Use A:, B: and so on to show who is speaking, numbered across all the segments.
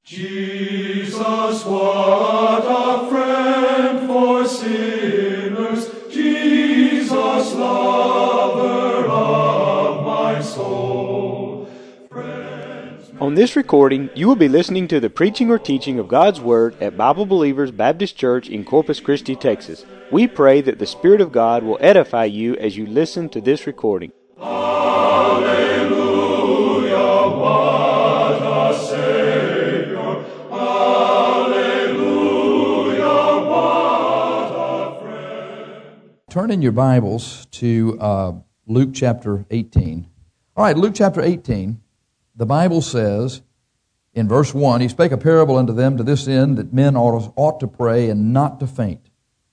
A: Jesus, what a friend for sinners, Jesus, lover of my soul.
B: On this recording, you will be listening to the preaching or teaching of God's Word at Bible Believers Baptist Church in Corpus Christi, Texas. We pray that the Spirit of God will edify you as you listen to this recording.
A: Hallelujah, what a Savior. Hallelujah, what a friend.
C: Turn in your Bibles to Luke chapter 18. All right, Luke chapter 18. The Bible says in verse 1, He spake a parable unto them to this end, that men ought to pray and not to faint.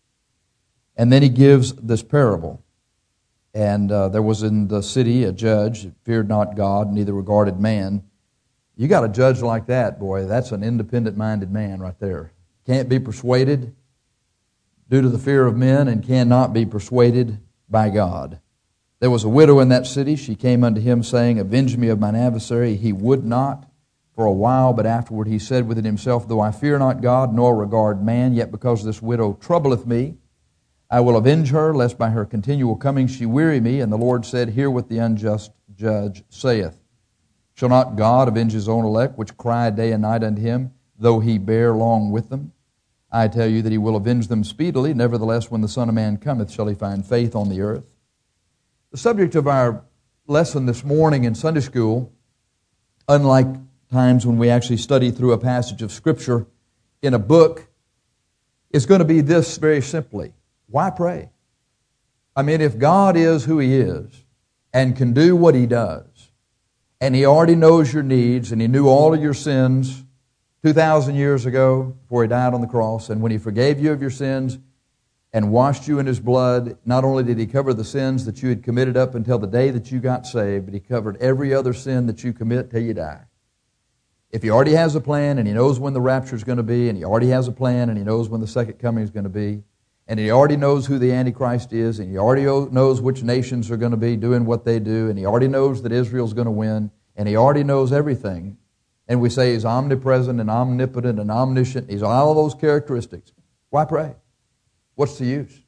C: And then He gives this parable. And there was in the city a judge that feared not God, neither regarded man. You got a judge like that, boy, that's an independent-minded man right there. Can't be persuaded due to the fear of men and cannot be persuaded by God. There was a widow in that city. She came unto him, saying, Avenge me of mine adversary. He would not for a while, but afterward he said within himself, Though I fear not God, nor regard man, yet because this widow troubleth me, I will avenge her, lest by her continual coming she weary me. And the Lord said, Hear what the unjust judge saith. Shall not God avenge his own elect, which cry day and night unto him, though he bear long with them? I tell you that he will avenge them speedily. Nevertheless, when the Son of Man cometh, shall he find faith on the earth? The subject of our lesson this morning in Sunday school, unlike times when we actually study through a passage of Scripture in a book, is going to be this very simply. Why pray? I mean, if God is who He is and can do what He does, and He already knows your needs, and He knew all of your sins 2,000 years ago before He died on the cross, and when He forgave you of your sins and washed you in His blood, not only did He cover the sins that you had committed up until the day that you got saved, but He covered every other sin that you commit till you die. If He already has a plan, and He knows when the rapture is going to be, and He already has a plan, and He knows when the second coming is going to be, and He already knows who the Antichrist is, and He already knows which nations are going to be doing what they do, and He already knows that Israel's going to win, and He already knows everything, and we say He's omnipresent and omnipotent and omniscient, He's all of those characteristics. Why pray? What's the use?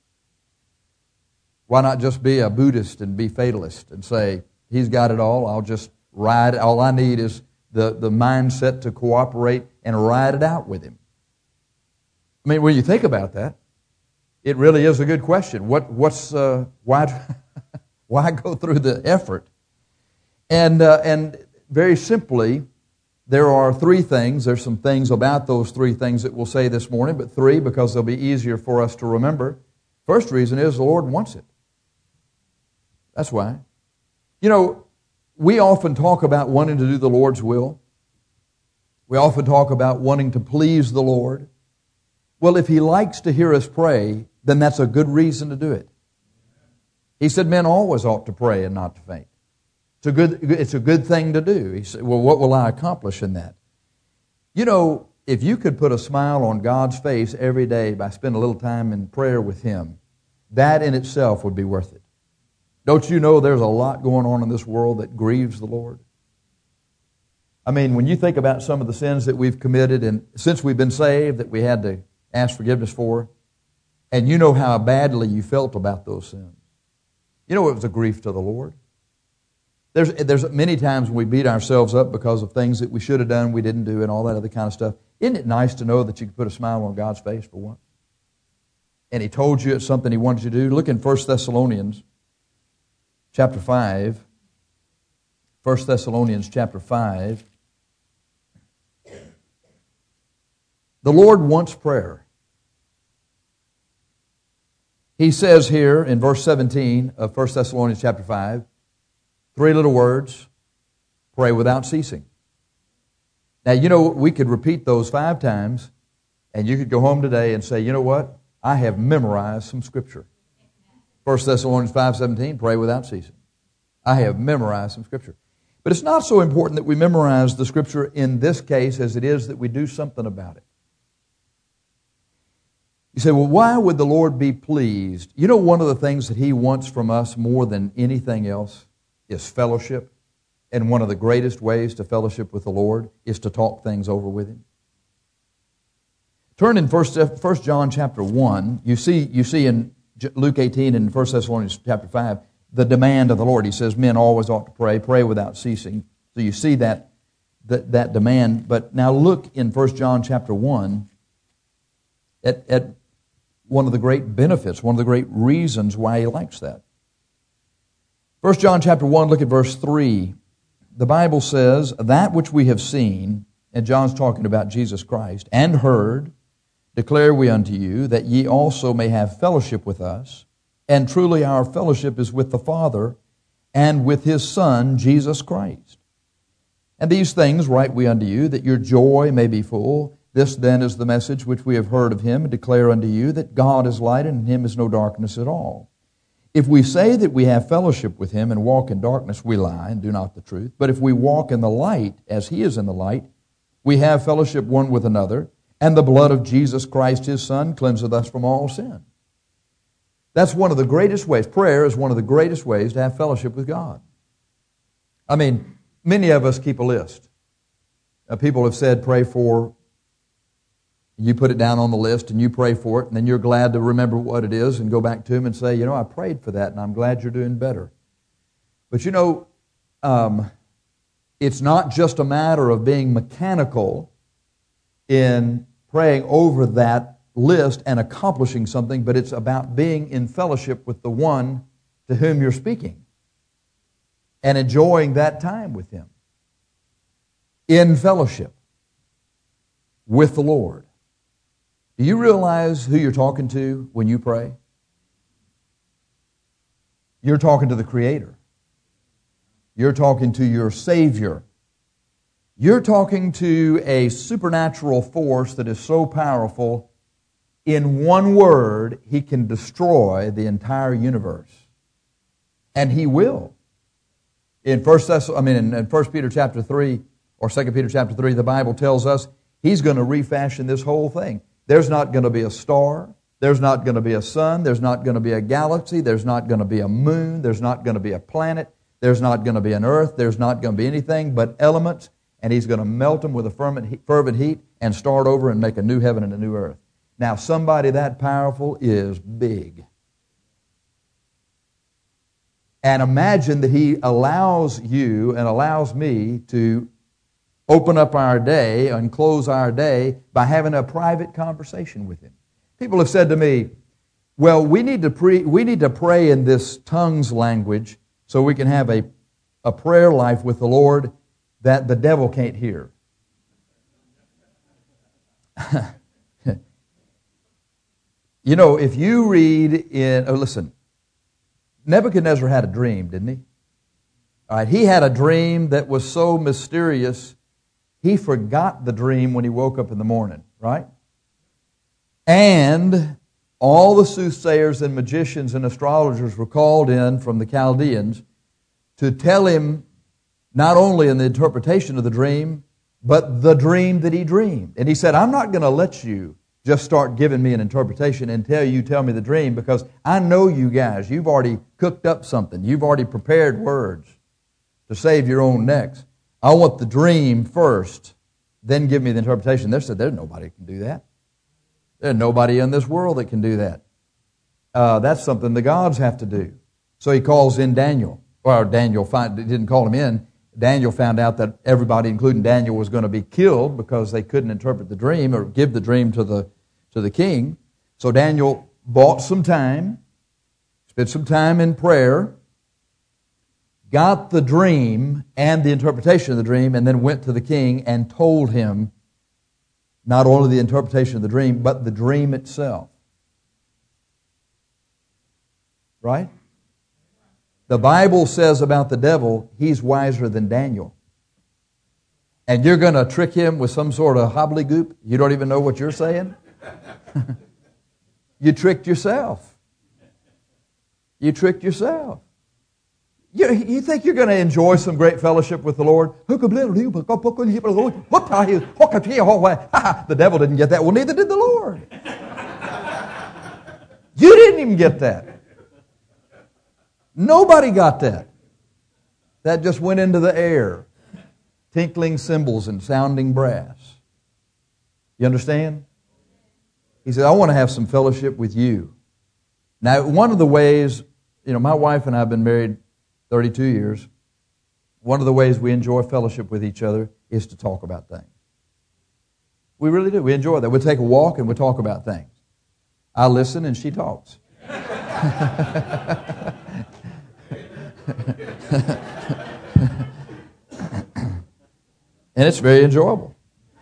C: Why not just be a Buddhist and be fatalist and say, He's got it all, I'll just ride, all I need is the mindset to cooperate and ride it out with Him? I mean, when you think about that, it really is a good question. Why go through the effort? And very simply, there are three things. There's some things about those three things that we'll say this morning, but three because they'll be easier for us to remember. First reason is the Lord wants it. That's why. You know, we often talk about wanting to do the Lord's will. We often talk about wanting to please the Lord. Well, if He likes to hear us pray, then that's a good reason to do it. He said men always ought to pray and not to faint. It's a good thing to do. He said, well, what will I accomplish in that? You know, if you could put a smile on God's face every day by spending a little time in prayer with Him, that in itself would be worth it. Don't you know there's a lot going on in this world that grieves the Lord? I mean, when you think about some of the sins that we've committed and since we've been saved that we had to ask forgiveness for, and you know how badly you felt about those sins. You know it was a grief to the Lord. There's many times when we beat ourselves up because of things that we should have done, we didn't do, and all that other kind of stuff. Isn't it nice to know that you can put a smile on God's face for once? And He told you it's something He wanted you to do. Look in 1 Thessalonians chapter 5. 1 Thessalonians chapter 5. The Lord wants prayer. He says here in verse 17 of 1 Thessalonians chapter 5, three little words, pray without ceasing. Now, you know, we could repeat those 5 times, and you could go home today and say, you know what? I have memorized some Scripture. 1 Thessalonians 5:17, pray without ceasing. I have memorized some Scripture. But it's not so important that we memorize the Scripture in this case as it is that we do something about it. You say, well, why would the Lord be pleased? You know, one of the things that He wants from us more than anything else is fellowship. And one of the greatest ways to fellowship with the Lord is to talk things over with Him. Turn in 1 John chapter 1. You see in Luke 18 and 1 Thessalonians chapter 5 the demand of the Lord. He says men always ought to pray without ceasing. So you see that demand. But now look in 1 John chapter 1 at one of the great benefits, one of the great reasons why he likes that. 1 John chapter 1, look at verse 3. The Bible says, that which we have seen, and John's talking about Jesus Christ, and heard, declare we unto you, that ye also may have fellowship with us. And truly our fellowship is with the Father and with His Son, Jesus Christ. And these things write we unto you, that your joy may be full. This then is the message which we have heard of Him, and declare unto you, that God is light, and in Him is no darkness at all. If we say that we have fellowship with Him and walk in darkness, we lie and do not the truth. But if we walk in the light, as He is in the light, we have fellowship one with another, and the blood of Jesus Christ, His Son, cleanseth us from all sin. That's one of the greatest ways. Prayer is one of the greatest ways to have fellowship with God. I mean, many of us keep a list. People have said, pray for. You put it down on the list and you pray for it, and then you're glad to remember what it is and go back to Him and say, I prayed for that and I'm glad you're doing better. But it's not just a matter of being mechanical in praying over that list and accomplishing something, but it's about being in fellowship with the one to whom you're speaking and enjoying that time with Him. In fellowship with the Lord. Do you realize who you're talking to when you pray? You're talking to the Creator. You're talking to your Savior. You're talking to a supernatural force that is so powerful, in one word, He can destroy the entire universe. And He will. In 1 Peter chapter 3, or 2 Peter chapter 3, the Bible tells us He's going to refashion this whole thing. There's not going to be a star. There's not going to be a sun. There's not going to be a galaxy. There's not going to be a moon. There's not going to be a planet. There's not going to be an earth. There's not going to be anything but elements. And He's going to melt them with a fervent heat and start over and make a new heaven and a new earth. Now, somebody that powerful is big. And imagine that He allows you and allows me to open up our day and close our day by having a private conversation with Him. People have said to me, well, we need to pray in this tongues language so we can have a prayer life with the Lord that the devil can't hear. If you read listen, Nebuchadnezzar had a dream, didn't he? All right, he had a dream that was so mysterious, he forgot the dream when he woke up in the morning, right? And all the soothsayers and magicians and astrologers were called in from the Chaldeans to tell him not only in the interpretation of the dream, but the dream that he dreamed. And he said, I'm not going to let you just start giving me an interpretation until you tell me the dream, because I know you guys. You've already cooked up something. You've already prepared words to save your own necks. I want the dream first, then give me the interpretation. They said, there's nobody that can do that. There's nobody in this world that can do that. That's something the gods have to do. So he calls in Daniel. Well, Daniel didn't call him in. Daniel found out that everybody, including Daniel, was going to be killed because they couldn't interpret the dream or give the dream to the king. So Daniel bought some time, spent some time in prayer, got the dream and the interpretation of the dream, and then went to the king and told him not only the interpretation of the dream, but the dream itself. Right? The Bible says about the devil, he's wiser than Daniel. And you're going to trick him with some sort of hobbledehoop? You don't even know what you're saying? You tricked yourself. You tricked yourself. You think you're going to enjoy some great fellowship with the Lord? The devil didn't get that. Well, neither did the Lord. You didn't even get that. Nobody got that. That just went into the air. Tinkling cymbals and sounding brass. You understand? He said, I want to have some fellowship with you. Now, one of the ways, my wife and I have been married 32 years. One of the ways we enjoy fellowship with each other is to talk about things. We really do. We enjoy that. We'll take a walk and we'll talk about things. I listen and she talks. And it's very enjoyable.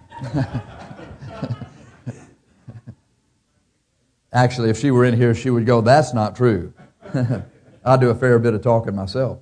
C: Actually, if she were in here, she would go, that's not true. I do a fair bit of talking myself.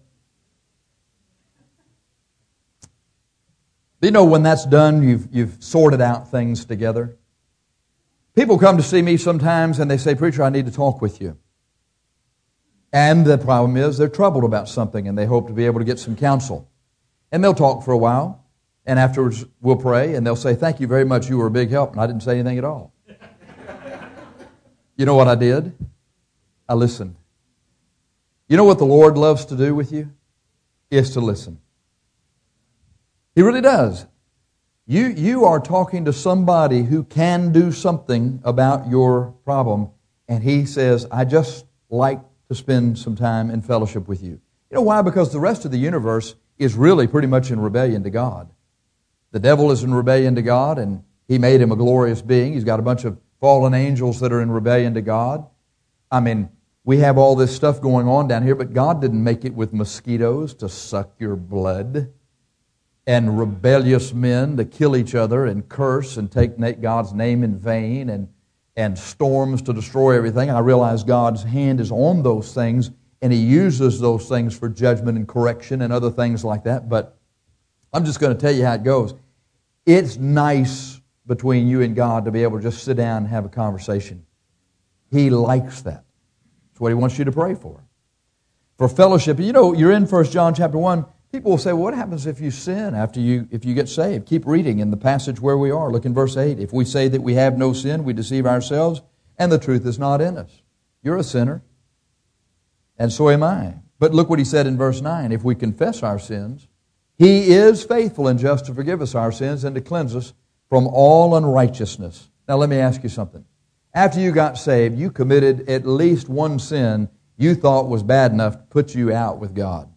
C: But when that's done, you've sorted out things together. People come to see me sometimes and they say, Preacher, I need to talk with you. And the problem is they're troubled about something and they hope to be able to get some counsel. And they'll talk for a while, and afterwards we'll pray, and they'll say, thank you very much, you were a big help, and I didn't say anything at all. You know what I did? I listened. You know what the Lord loves to do with you? Is to listen. He really does. You are talking to somebody who can do something about your problem, and He says, I just like to spend some time in fellowship with you. You know why? Because the rest of the universe is really pretty much in rebellion to God. The devil is in rebellion to God, and He made him a glorious being. He's got a bunch of fallen angels that are in rebellion to God. I mean, we have all this stuff going on down here, but God didn't make it with mosquitoes to suck your blood and rebellious men to kill each other and curse and take God's name in vain and storms to destroy everything. I realize God's hand is on those things, and He uses those things for judgment and correction and other things like that. But I'm just going to tell you how it goes. It's nice between you and God to be able to just sit down and have a conversation. He likes that. That's what He wants you to pray for. For fellowship, you're in 1 John chapter 1. People will say, well, what happens if you sin if you get saved? Keep reading in the passage where we are. Look in verse 8. If we say that we have no sin, we deceive ourselves, and the truth is not in us. You're a sinner, and so am I. But look what he said in verse 9. If we confess our sins, He is faithful and just to forgive us our sins and to cleanse us from all unrighteousness. Now let me ask you something. After you got saved, you committed at least one sin you thought was bad enough to put you out with God.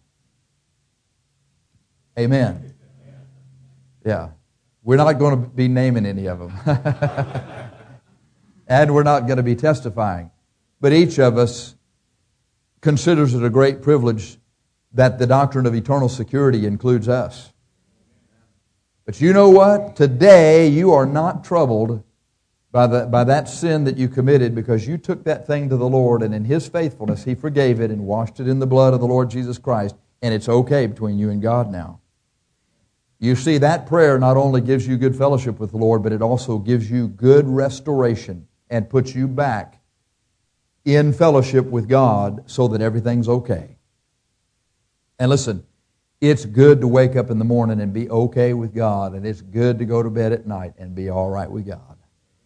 C: Amen. Yeah. We're not going to be naming any of them. And we're not going to be testifying. But each of us considers it a great privilege that the doctrine of eternal security includes us. But you know what? Today you are not troubled by that sin that you committed, because you took that thing to the Lord, and in His faithfulness He forgave it and washed it in the blood of the Lord Jesus Christ, and it's okay between you and God now. You see, that prayer not only gives you good fellowship with the Lord, but it also gives you good restoration and puts you back in fellowship with God so that everything's okay. And listen, it's good to wake up in the morning and be okay with God, and it's good to go to bed at night and be all right with God.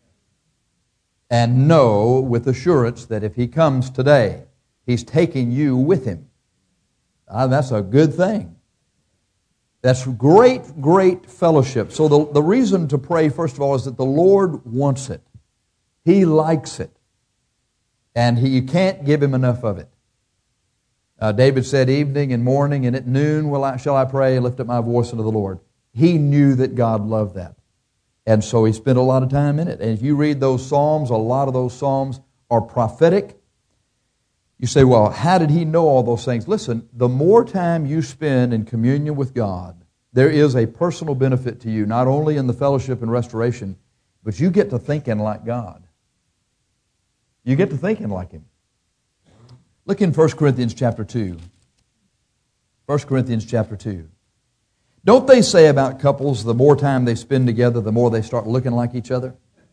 C: And know with assurance that if He comes today, He's taking you with Him. That's a good thing. That's great, great fellowship. So the reason to pray, first of all, is that the Lord wants it. He likes it. And you can't give Him enough of it. David said, evening and morning and at noon shall I pray and lift up my voice unto the Lord. He knew that God loved that. And so he spent a lot of time in it. And if you read those Psalms, a lot of those Psalms are prophetic. You say, well, how did he know all those things? Listen, the more time you spend in communion with God, there is a personal benefit to you, not only in the fellowship and restoration, but you get to thinking like God. You get to thinking like Him. Look in 1 Corinthians chapter 2. 1 Corinthians chapter 2. Don't they say about couples, the more time they spend together, the more they start looking like each other?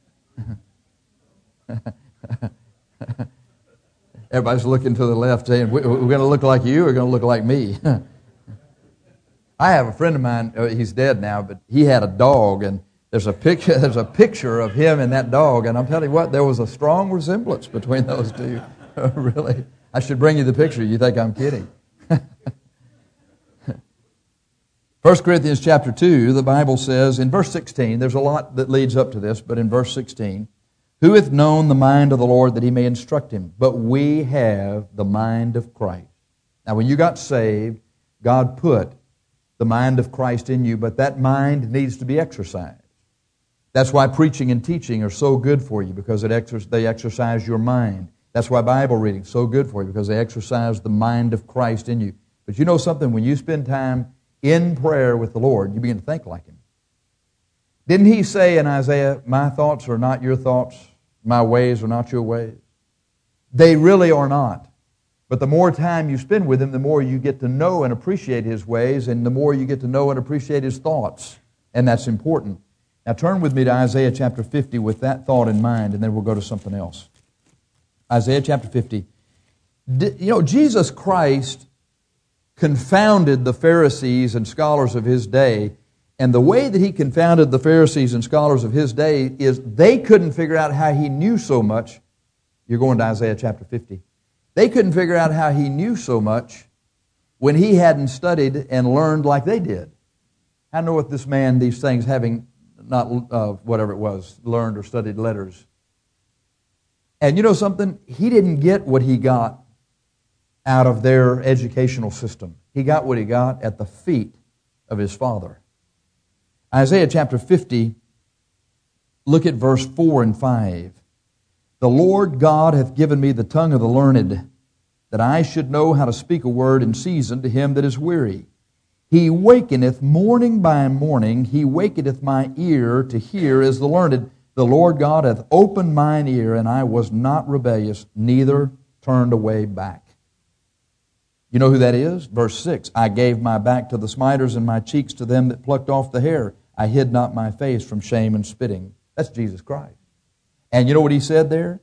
C: Everybody's looking to the left saying, we're going to look like you or we're going to look like me. I have a friend of mine, he's dead now, but he had a dog, and there's a picture of him and that dog, and I'm telling you what, there was a strong resemblance between those two. Really. I should bring you the picture. You think I'm kidding. 1 Corinthians chapter 2, the Bible says in verse 16, there's a lot that leads up to this, but in verse 16, Who hath known the mind of the Lord that he may instruct him? But we have the mind of Christ. Now, when you got saved, God put the mind of Christ in you, but that mind needs to be exercised. That's why preaching and teaching are so good for you, because they exercise your mind. That's why Bible reading is so good for you, because they exercise the mind of Christ in you. But you know something? When you spend time in prayer with the Lord, you begin to think like Him. Didn't He say in Isaiah, my thoughts are not your thoughts, my ways are not your ways? They really are not. But the more time you spend with Him, the more you get to know and appreciate His ways, and the more you get to know and appreciate His thoughts. And that's important. Now turn with me to Isaiah chapter 50 with that thought in mind, and then we'll go to something else. Isaiah chapter 50. You know, Jesus Christ confounded the Pharisees and scholars of His day, and the way that He confounded the Pharisees and scholars of His day is they couldn't figure out how He knew so much. You're going to Isaiah chapter 50. They couldn't figure out how He knew so much when He hadn't studied and learned like they did. I know what this man, these things, having not whatever it was, learned or studied letters. And you know something? He didn't get what he got out of their educational system. He got what he got at the feet of his Father. Isaiah chapter 50, look at verse 4 and 5. The Lord God hath given me the tongue of the learned, that I should know how to speak a word in season to him that is weary. He wakeneth morning by morning, He wakeneth my ear to hear as the learned. The Lord God hath opened mine ear, and I was not rebellious, neither turned away back. You know who that is? Verse 6, I gave my back to the smiters, and my cheeks to them that plucked off the hair. I hid not my face from shame and spitting. That's Jesus Christ. And you know what He said there?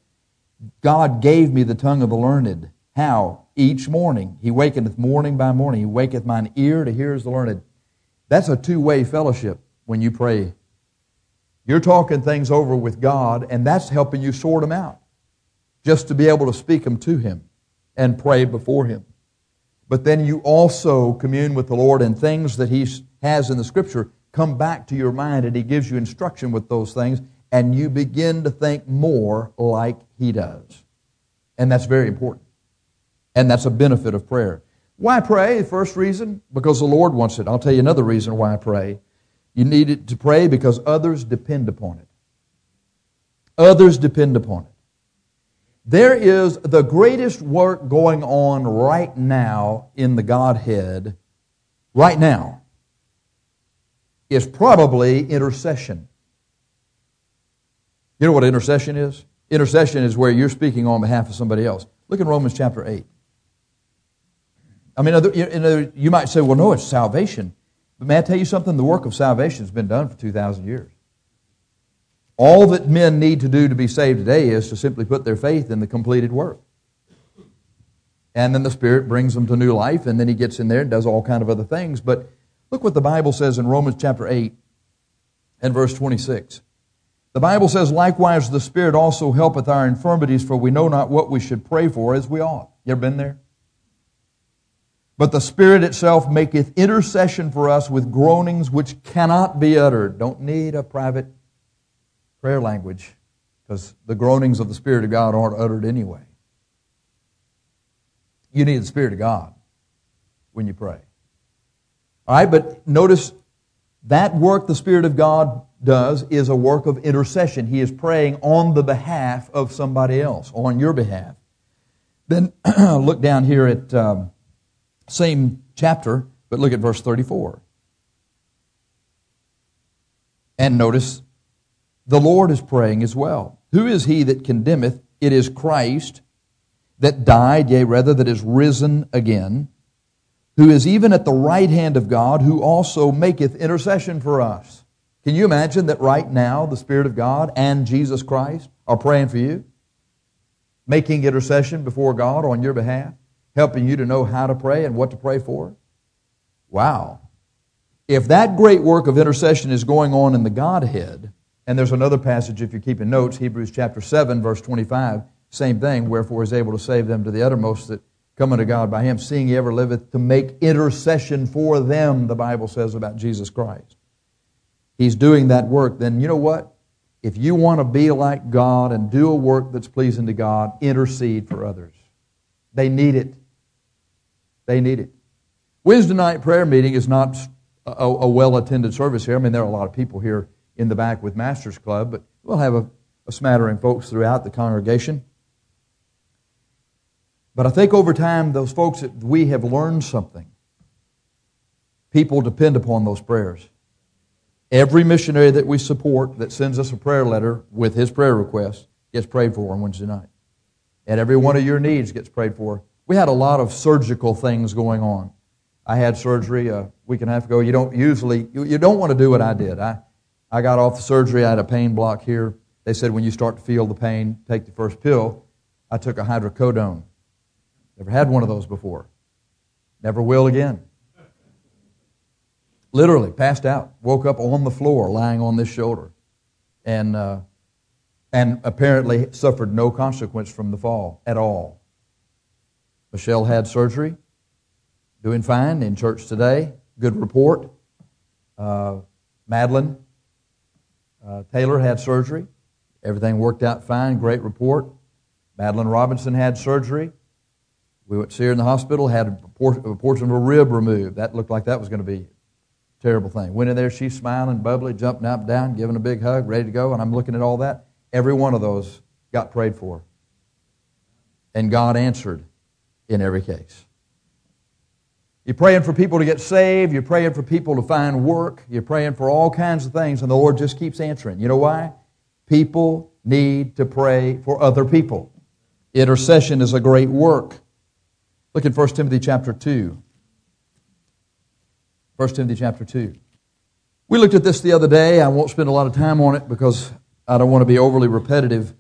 C: God gave me the tongue of the learned. How? Each morning. He wakeneth morning by morning. He waketh mine ear to hear as the learned. That's a two-way fellowship when you pray. You're talking things over with God, and that's helping you sort them out, just to be able to speak them to Him and pray before Him. But then you also commune with the Lord, and things that He has in the Scripture come back to your mind, and He gives you instruction with those things, and you begin to think more like He does. And that's very important. And that's a benefit of prayer. Why pray? First reason, because the Lord wants it. I'll tell you another reason why I pray. You need it to pray because others depend upon it. Others depend upon it. There is the greatest work going on right now in the Godhead, right now, is probably intercession. You know what intercession is? Intercession is where you're speaking on behalf of somebody else. Look in Romans chapter 8. I mean, you might say, well, no, it's salvation. But may I tell you something? The work of salvation has been done for 2,000 years. All that men need to do to be saved today is to simply put their faith in the completed work. And then the Spirit brings them to new life, and then He gets in there and does all kind of other things. But look what the Bible says in Romans chapter 8 and verse 26. The Bible says, likewise the Spirit also helpeth our infirmities, for we know not what we should pray for as we ought. You ever been there? But the Spirit itself maketh intercession for us with groanings which cannot be uttered. Don't need a private prayer language, because the groanings of the Spirit of God aren't uttered anyway. You need the Spirit of God when you pray. All right, but notice that work the Spirit of God does is a work of intercession. He is praying on the behalf of somebody else, on your behalf. Then look down here at same chapter, but look at verse 34. And notice the Lord is praying as well. Who is He that condemneth? It is Christ that died, yea, rather that is risen again, who is even at the right hand of God, who also maketh intercession for us. Can you imagine that right now the Spirit of God and Jesus Christ are praying for you? Making intercession before God on your behalf? Helping you to know how to pray and what to pray for? Wow. If that great work of intercession is going on in the Godhead, and there's another passage if you're keeping notes, Hebrews chapter 7, verse 25, same thing, wherefore is able to save them to the uttermost that come unto God by Him, seeing He ever liveth to make intercession for them, the Bible says about Jesus Christ. He's doing that work. Then you know what? If you want to be like God and do a work that's pleasing to God, intercede for others. They need it. They need it. Wednesday night prayer meeting is not a well-attended service here. I mean, there are a lot of people here in the back with Master's Club, but we'll have a smattering of folks throughout the congregation. But I think over time, those folks that we have learned something. People depend upon those prayers. Every missionary that we support that sends us a prayer letter with his prayer request gets prayed for on Wednesday night. And every one of your needs gets prayed for. We had a lot of surgical things going on. I had surgery a week and a half ago. You don't want to do what I did. I got off the surgery. I had a pain block here. They said when you start to feel the pain, take the first pill. I took a hydrocodone. Never had one of those before. Never will again. Literally passed out. Woke up on the floor, lying on this shoulder, and apparently suffered no consequence from the fall at all. Michelle had surgery, doing fine in church today. Good report. Madeline Taylor had surgery. Everything worked out fine. Great report. Madeline Robinson had surgery. We went to see her in the hospital, had a portion of a rib removed. That looked like that was going to be terrible thing. Went in there, she's smiling, bubbly, jumping up and down, giving a big hug, ready to go, and I'm looking at all that. Every one of those got prayed for. And God answered in every case. You're praying for people to get saved, you're praying for people to find work, you're praying for all kinds of things, and the Lord just keeps answering. You know why? People need to pray for other people. Intercession is a great work. Look at 1 Timothy chapter 2. 1 Timothy chapter 2. We looked at this the other day. I won't spend a lot of time on it because I don't want to be overly repetitive.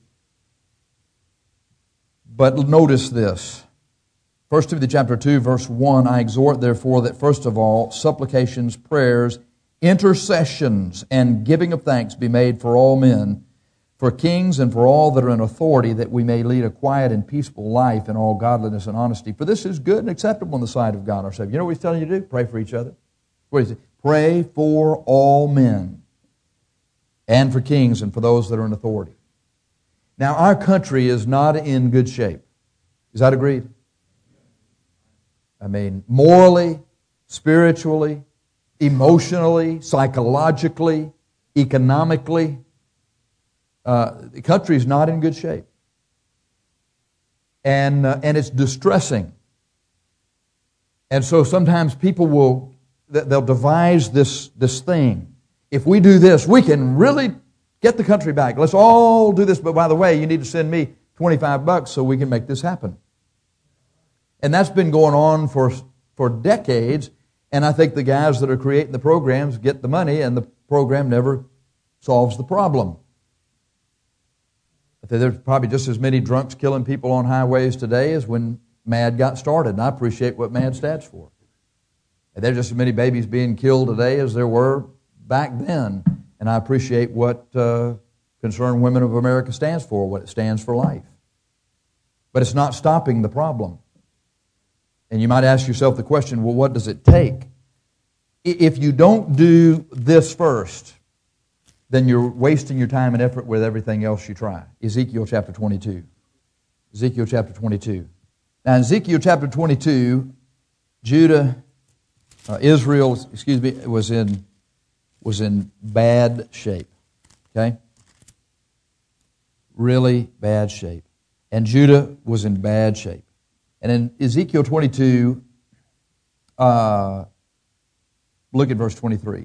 C: But notice this. 1 Timothy chapter 2, verse 1, I exhort therefore that first of all, supplications, prayers, intercessions, and giving of thanks be made for all men, for kings and for all that are in authority, that we may lead a quiet and peaceful life in all godliness and honesty. For this is good and acceptable in the sight of God our Savior. You know what he's telling you to do? Pray for each other. What is it? Pray for all men and for kings and for those that are in authority. Now, our country is not in good shape. Is that agreed? I mean, morally, spiritually, emotionally, psychologically, economically, the country is not in good shape. And it's distressing. And so sometimes people they'll devise this thing. If we do this, we can really get the country back. Let's all do this. But by the way, you need to send me $25 so we can make this happen. And that's been going on for decades. And I think the guys that are creating the programs get the money, and the program never solves the problem. There's probably just as many drunks killing people on highways today as when MAD got started. And I appreciate what MAD stands for. And there's just as many babies being killed today as there were back then. And I appreciate what Concerned Women of America stands for, what it stands for life. But it's not stopping the problem. And you might ask yourself the question, well, what does it take? If you don't do this first, then you're wasting your time and effort with everything else you try. Ezekiel chapter 22. Ezekiel chapter 22. Now in Ezekiel chapter 22, Israel was in bad shape. Okay? Really bad shape. And Judah was in bad shape. And in Ezekiel 22, look at verse 23.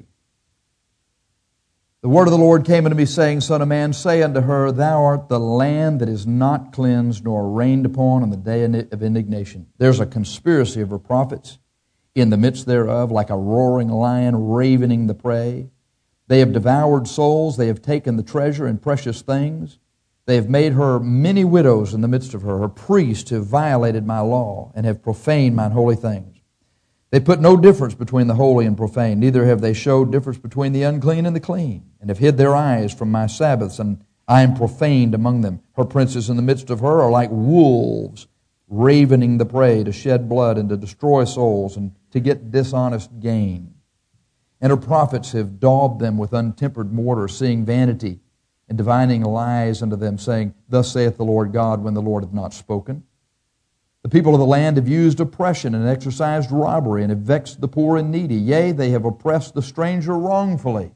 C: The word of the Lord came unto me, saying, Son of man, say unto her, Thou art the land that is not cleansed nor rained upon on the day of indignation. There's a conspiracy of her prophets in the midst thereof, like a roaring lion ravening the prey. They have devoured souls, they have taken the treasure and precious things. They have made her many widows in the midst of her. Her priests have violated my law and have profaned mine holy things. They put no difference between the holy and profane, neither have they showed difference between the unclean and the clean, and have hid their eyes from my Sabbaths, and I am profaned among them. Her princes in the midst of her are like wolves, ravening the prey to shed blood and to destroy souls and to get dishonest gain. And her prophets have daubed them with untempered mortar, seeing vanity. and divining lies unto them, saying, Thus saith the Lord God, when the Lord hath not spoken. The people of the land have used oppression and exercised robbery and have vexed the poor and needy. Yea, they have oppressed the stranger wrongfully.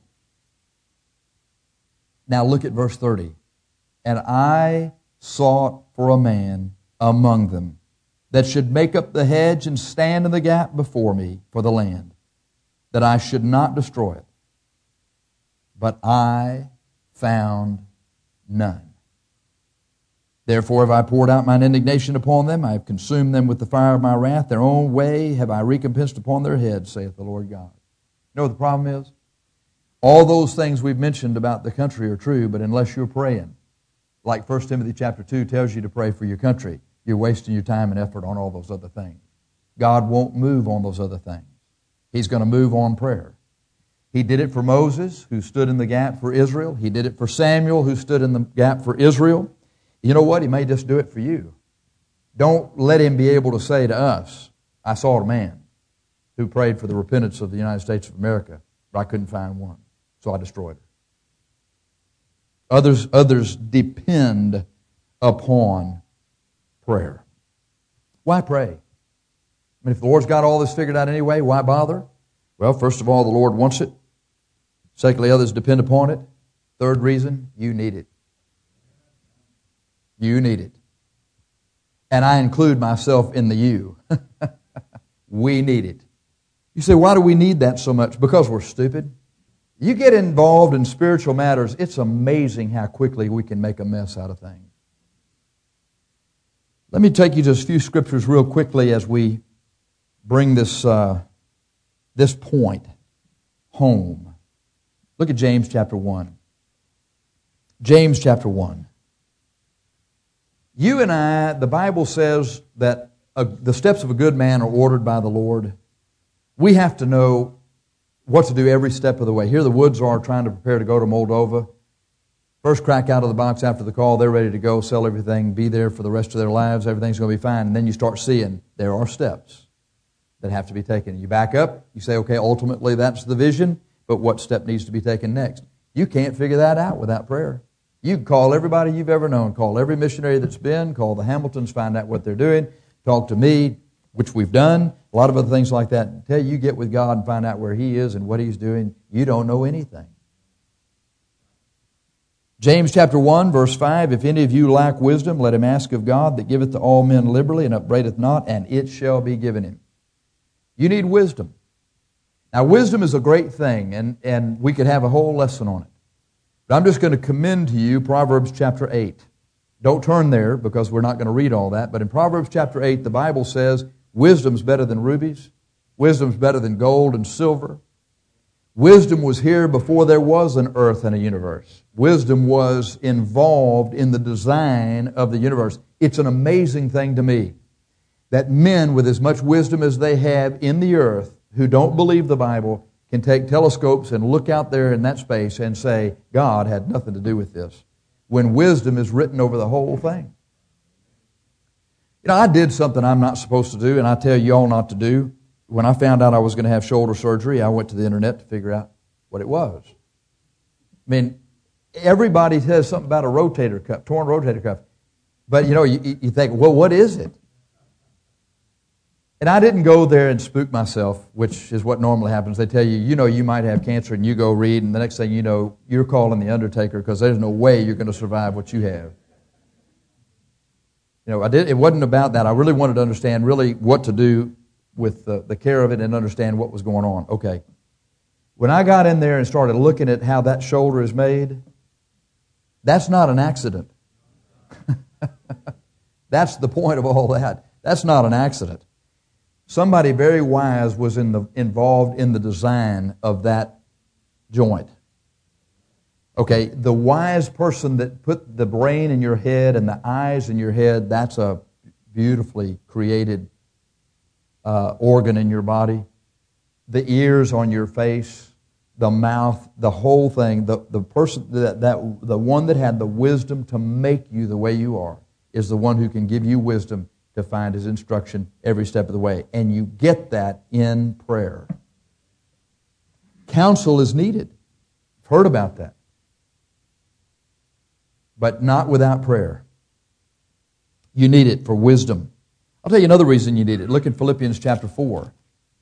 C: Now look at verse 30. And I sought for a man among them that should make up the hedge and stand in the gap before me for the land, that I should not destroy it. But I found none. Therefore have I poured out mine indignation upon them. I have consumed them with the fire of my wrath. Their own way have I recompensed upon their heads, saith the Lord God. You know what the problem is? All those things we've mentioned about the country are true, but unless you're praying, like 1 Timothy chapter 2 tells you to pray for your country, you're wasting your time and effort on all those other things. God won't move on those other things. He's going to move on prayer. He did it for Moses, who stood in the gap for Israel. He did it for Samuel, who stood in the gap for Israel. You know what? He may just do it for you. Don't let him be able to say to us, I saw a man who prayed for the repentance of the United States of America, but I couldn't find one, so I destroyed her. Others depend upon prayer. Why pray? I mean, if the Lord's got all this figured out anyway, why bother? Well, first of all, the Lord wants it. Secondly, others depend upon it. Third reason, you need it. You need it. And I include myself in the you. We need it. You say, why do we need that so much? Because we're stupid. You get involved in spiritual matters, it's amazing how quickly we can make a mess out of things. Let me take you to a few scriptures real quickly as we bring this point home. Look at James chapter 1. James chapter 1. You and I, the Bible says that the steps of a good man are ordered by the Lord. We have to know what to do every step of the way. Here the Woods are trying to prepare to go to Moldova. First crack out of the box after the call, they're ready to go, sell everything, be there for the rest of their lives, everything's going to be fine. And then you start seeing there are steps that have to be taken. You back up, you say, okay, ultimately that's the vision, but what step needs to be taken next? You can't figure that out without prayer. You can call everybody you've ever known, call every missionary that's been, call the Hamiltons, find out what they're doing, talk to me, which we've done, a lot of other things like that. Until you get with God and find out where He is and what He's doing, you don't know anything. James chapter 1, verse 5, If any of you lack wisdom, let him ask of God, that giveth to all men liberally, and upbraideth not, and it shall be given him. You need wisdom. Now, wisdom is a great thing, and we could have a whole lesson on it. But I'm just going to commend to you Proverbs chapter 8. Don't turn there, because we're not going to read all that, but in Proverbs chapter 8, the Bible says, wisdom's better than rubies, wisdom's better than gold and silver. Wisdom was here before there was an earth and a universe. Wisdom was involved in the design of the universe. It's an amazing thing to me that men with as much wisdom as they have in the earth who don't believe the Bible can take telescopes and look out there in that space and say, God had nothing to do with this, when wisdom is written over the whole thing. You know, I did something I'm not supposed to do, and I tell you all not to do. When I found out I was going to have shoulder surgery, I went to the internet to figure out what it was. I mean, everybody says something about a rotator cuff, torn rotator cuff. But, you know, you think, well, what is it? And I didn't go there and spook myself, which is what normally happens. They tell you, you know, you might have cancer, and you go read, and the next thing you know, you're calling the undertaker because there's no way you're going to survive what you have. You know, it wasn't about that. I really wanted to understand really what to do with the care of it and understand what was going on. Okay. When I got in there and started looking at how that shoulder is made, that's not an accident. That's the point of all that. That's not an accident. Somebody very wise was involved in the design of that joint. Okay, the wise person that put the brain in your head and the eyes in your head, that's a beautifully created organ in your body. The ears on your face, the mouth, the whole thing. The person the one that had the wisdom to make you the way you are is the one who can give you wisdom to find His instruction every step of the way. And you get that in prayer. Counsel is needed. I've heard about that. but not without prayer. You need it for wisdom. I'll tell you another reason you need it. Look in Philippians chapter 4.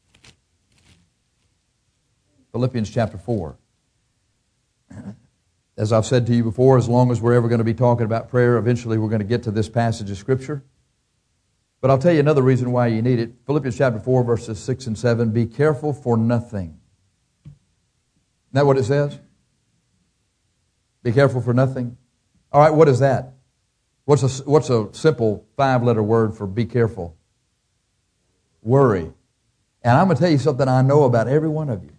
C: Philippians chapter 4. As I've said to you before, as long as we're ever going to be talking about prayer, eventually we're going to get to this passage of Scripture. But I'll tell you another reason why you need it. Philippians chapter 4, verses 6 and 7. Be careful for nothing. Isn't that what it says? Be careful for nothing. All right, what is that? What's a simple 5-letter word for be careful? Worry. And I'm going to tell you something I know about every one of you.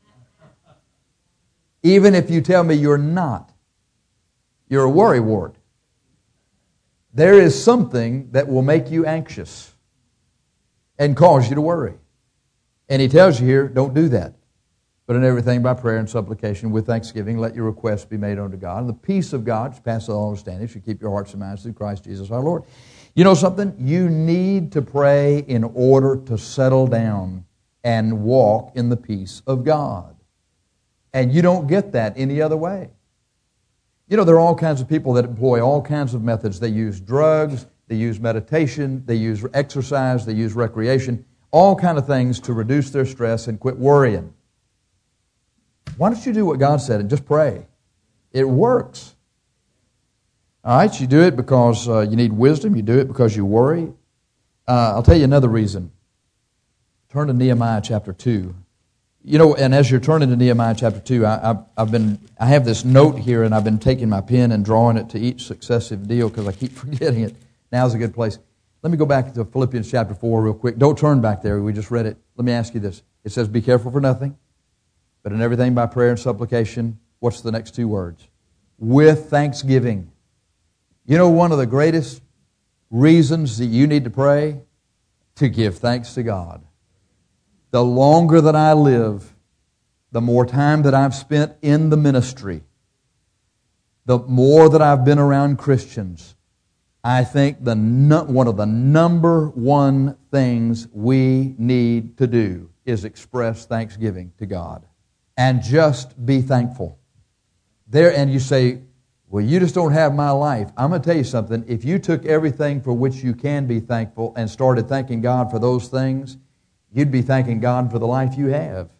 C: Even if you tell me you're not, you're a worrywart. There is something that will make you anxious and cause you to worry. And he tells you here, don't do that. But in everything by prayer and supplication with thanksgiving, let your requests be made unto God. And the peace of God, which passes all understanding, should keep your hearts and minds through Christ Jesus our Lord. You know something? You need to pray in order to settle down and walk in the peace of God. And you don't get that any other way. You know, there are all kinds of people that employ all kinds of methods. They use drugs, they use meditation, they use exercise, they use recreation, all kinds of things to reduce their stress and quit worrying. Why don't you do what God said and just pray? It works. All right, you do it because you need wisdom. You do it because you worry. I'll tell you another reason. Turn to Nehemiah chapter 2. You know, and as you're turning to Nehemiah chapter 2, I have this note here, and I've been taking my pen and drawing it to each successive deal because I keep forgetting it. Now's a good place. Let me go back to Philippians chapter 4 real quick. Don't turn back there. We just read it. Let me ask you this. It says, be careful for nothing, but in everything by prayer and supplication. What's the next 2 words? With thanksgiving. You know, one of the greatest reasons that you need to pray? To give thanks to God. The longer that I live, the more time that I've spent in the ministry, the more that I've been around Christians, I think one of the number one things we need to do is express thanksgiving to God. And just be thankful. And you say, well, you just don't have my life. I'm going to tell you something. If you took everything for which you can be thankful and started thanking God for those things, you'd be thanking God for the life you have.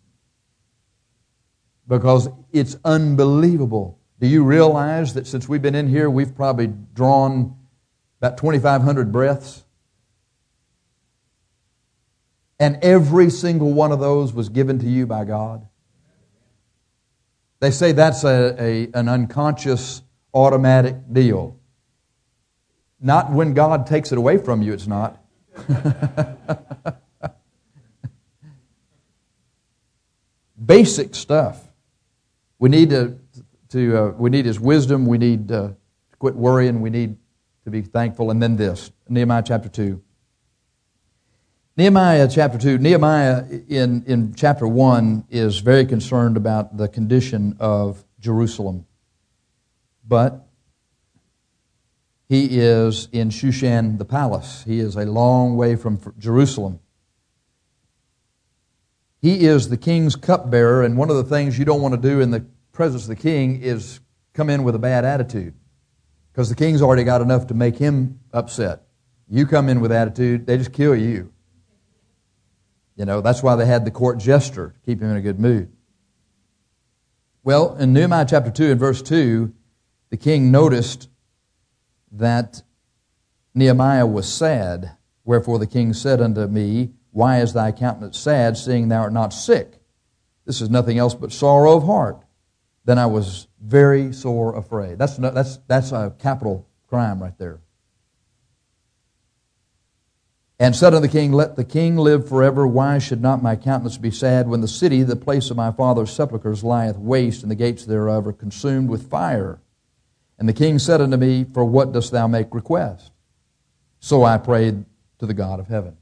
C: Because it's unbelievable. Do you realize that since we've been in here, we've probably drawn about 2,500 breaths? And every single one of those was given to you by God. They say that's an unconscious, automatic deal. Not when God takes it away from you, it's not. Basic stuff. We need we need His wisdom. We need to quit worrying. We need to be thankful. And then this, Nehemiah chapter 2. Nehemiah chapter 2. Nehemiah in chapter 1 is very concerned about the condition of Jerusalem. But he is in Shushan the palace. He is a long way from Jerusalem. He is the king's cupbearer, and one of the things you don't want to do in the presence of the king is come in with a bad attitude, because the king's already got enough to make him upset. You come in with attitude, they just kill you. You know, that's why they had the court jester, to keep him in a good mood. Well, in Nehemiah chapter 2 and verse 2, the king noticed that Nehemiah was sad. Wherefore the king said unto me, why is thy countenance sad, seeing thou art not sick? This is nothing else but sorrow of heart. Then I was very sore afraid. That's a capital crime right there. And said unto the king, let the king live forever. Why should not my countenance be sad when the city, the place of my father's sepulchres, lieth waste, and the gates thereof are consumed with fire? And the king said unto me, for what dost thou make request? So I prayed to the God of heaven.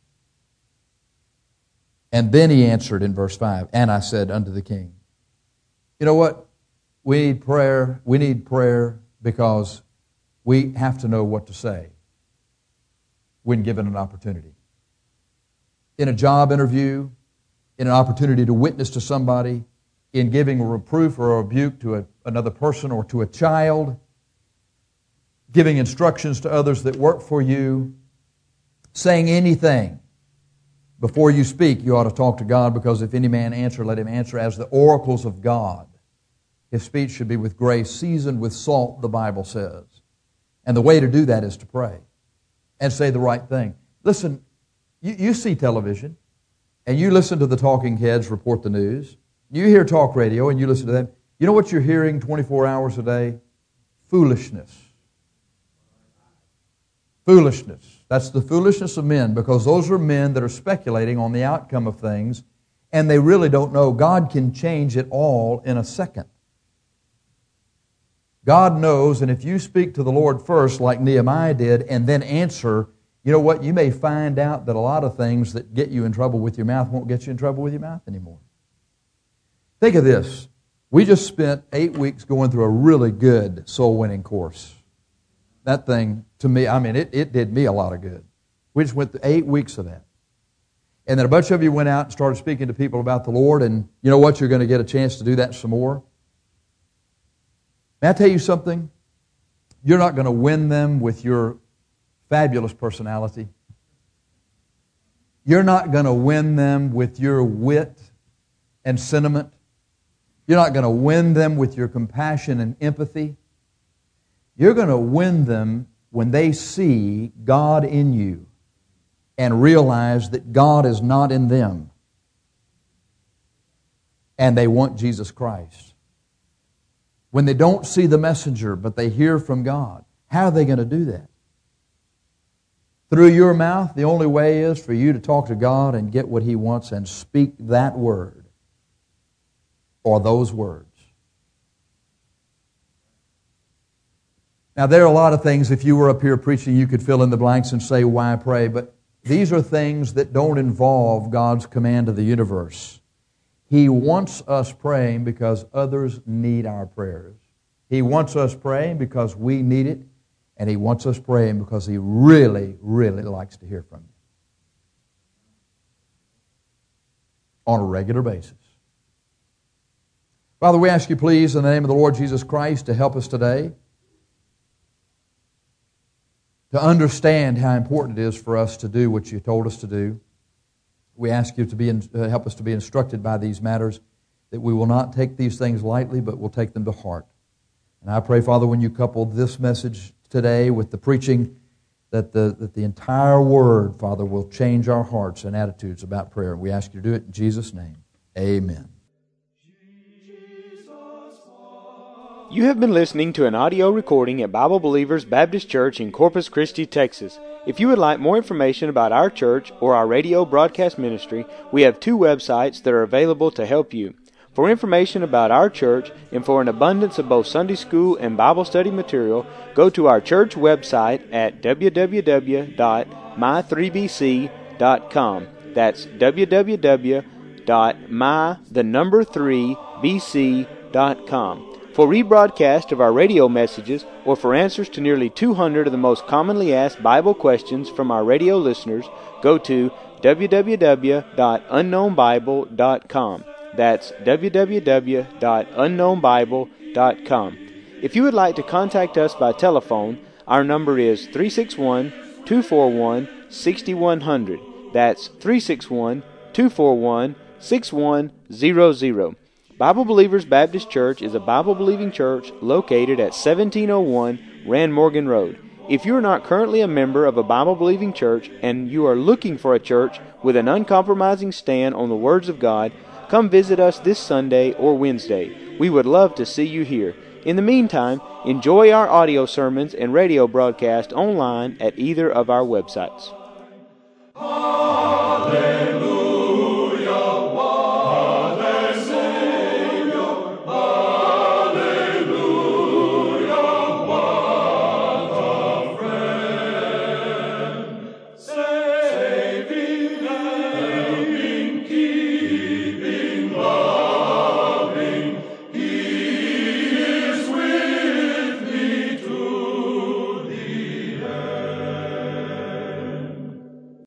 C: And then he answered in verse 5, and I said unto the king, you know what? We need prayer. We need prayer because we have to know what to say when given an opportunity. In a job interview, in an opportunity to witness to somebody, in giving a reproof or a rebuke to another person or to a child, giving instructions to others that work for you, saying anything. Before you speak, you ought to talk to God, because if any man answer, let him answer as the oracles of God. His speech should be with grace, seasoned with salt, the Bible says. And the way to do that is to pray and say the right thing. Listen, you see television, and you listen to the talking heads report the news. You hear talk radio, and you listen to them. You know what you're hearing 24 hours a day? Foolishness. Foolishness. That's the foolishness of men, because those are men that are speculating on the outcome of things, and they really don't know. God can change it all in a second. God knows, and if you speak to the Lord first, like Nehemiah did, and then answer, you know what? You may find out that a lot of things that get you in trouble with your mouth won't get you in trouble with your mouth anymore. Think of this. We just spent 8 weeks going through a really good soul-winning course. That thing, to me, it did me a lot of good. We just went through 8 weeks of that. And then a bunch of you went out and started speaking to people about the Lord, and you know what? You're going to get a chance to do that some more. May I tell you something? You're not going to win them with your fabulous personality. You're not going to win them with your wit and sentiment. You're not going to win them with your compassion and empathy. You're going to win them when they see God in you and realize that God is not in them, and they want Jesus Christ. When they don't see the messenger, but they hear from God, how are they going to do that? Through your mouth, the only way is for you to talk to God and get what He wants and speak that word or those words. Now, there are a lot of things, if you were up here preaching, you could fill in the blanks and say, why pray? But these are things that don't involve God's command of the universe. He wants us praying because others need our prayers. He wants us praying because we need it, and He wants us praying because He really, really likes to hear from you on a regular basis. Father, we ask you, please, in the name of the Lord Jesus Christ, to help us today to understand how important it is for us to do what you told us to do. We ask you to help us to be instructed by these matters, that we will not take these things lightly, but will take them to heart. And I pray, Father, when you couple this message today with the preaching, that the entire Word, Father, will change our hearts and attitudes about prayer. We ask you to do it in Jesus' name. Amen.
B: You have been listening to an audio recording at Bible Believers Baptist Church in Corpus Christi, Texas. If you would like more information about our church or our radio broadcast ministry, we have 2 websites that are available to help you. For information about our church and for an abundance of both Sunday school and Bible study material, go to our church website at www.my3bc.com. That's www.my3bc.com. For rebroadcast of our radio messages, or for answers to nearly 200 of the most commonly asked Bible questions from our radio listeners, go to www.unknownbible.com. That's www.unknownbible.com. If you would like to contact us by telephone, our number is 361-241-6100. That's 361-241-6100. Bible Believers Baptist Church is a Bible-believing church located at 1701 Rand Morgan Road. If you are not currently a member of a Bible-believing church and you are looking for a church with an uncompromising stand on the words of God, come visit us this Sunday or Wednesday. We would love to see you here. In the meantime, enjoy our audio sermons and radio broadcast online at either of our websites.